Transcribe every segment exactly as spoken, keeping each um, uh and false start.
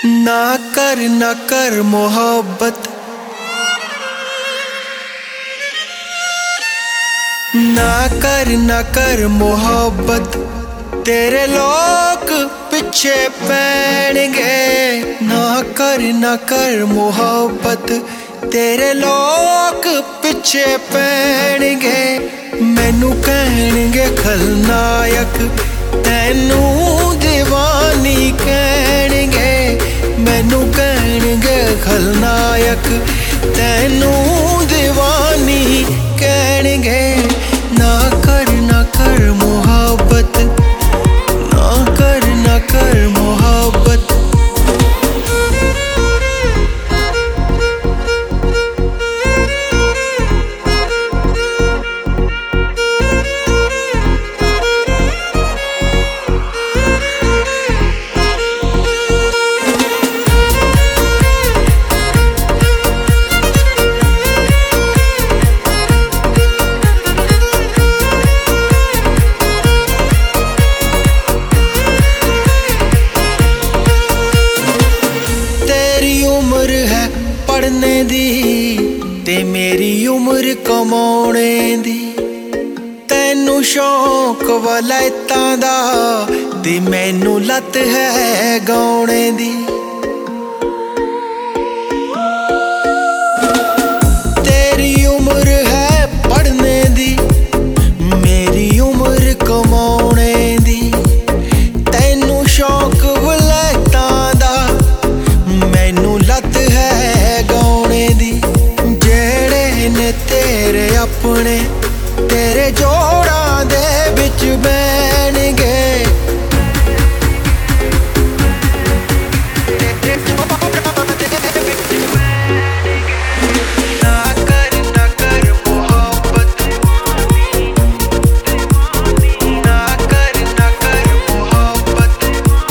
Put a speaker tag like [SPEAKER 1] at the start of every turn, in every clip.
[SPEAKER 1] ना कर ना कर मोहब्बत, ना कर ना कर मोहब्बत, तेरे लोग पिछे पैणगे। ना कर ना कर मोहब्बत, तेरे लोग पिछे पैणगे। मैनू कहणगे खलनायक, तैनू दीवानी कहणगे। मैनू कहणगे खलनायक, तैनू दीवानी कहणगे। ना कर ना कर मोहब्बत, ना कर ना कर मोहब्बत। पढ़ने दी ते मेरी उम्र कमाने दी। तैनू शौक वलैतां दा ते मैनू लत है गाने दी। तेरी उम्र है पढ़ने दी, मेरी उम्र कमाने दी। तैनू शौक वलैतां दा, मैनू लत है गाने दी। जेड़े ने तेरे अपने, तेरे जोड़ां दे विच बैणगे। ना कर ना कर मोहब्बत, ना कर ना कर मोहब्बत।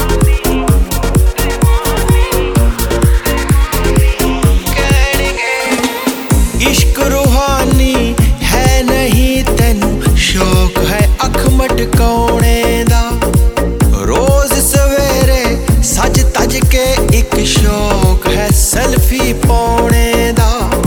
[SPEAKER 1] इश्क रूहानी है नहीं तैनू, शौक है अख मटकाने दा। रोज सवेरे सज तज के एक शौक है सेल्फी पाने दा।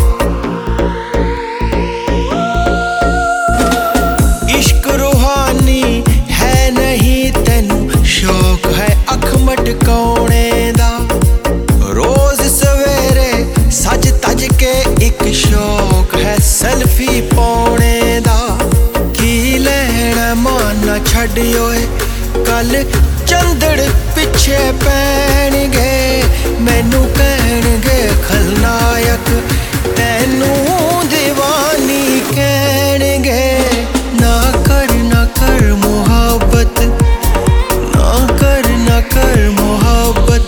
[SPEAKER 1] इश्क रूहानी है नहीं तैनू, शौक है अख मटकाने दा। रोज सवेरे सज तज के एक शौक है सेल्फी पाने दा। की लेना माना छड्डियो कल चंदड़ पिछे पैणगे। मैनू कहणगे खलनायक, तैनू दीवानी कहणगे। ना कर ना कर मोहब्बत, ना कर ना कर मोहब्बत।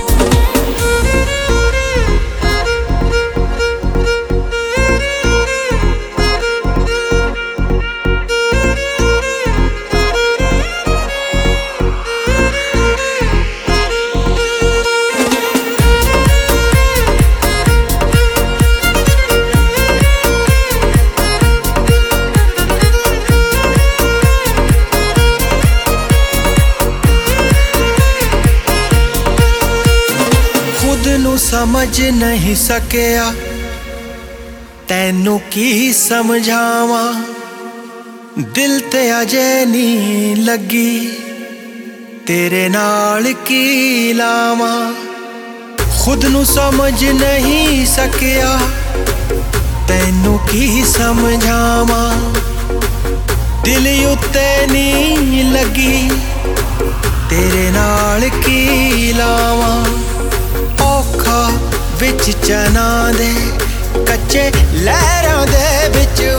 [SPEAKER 1] समझ नहीं सकिया तैनू की समझावा। दिल ते अजे नहीं लगी, तेरे नाल की लावा। खुद नू समझ नहीं सकिया तैनू की समझावा। दिल उत्ते नहीं लगी, तेरे नाल की लावा। औखा विच चना दे, कच्चे लहरां दे विच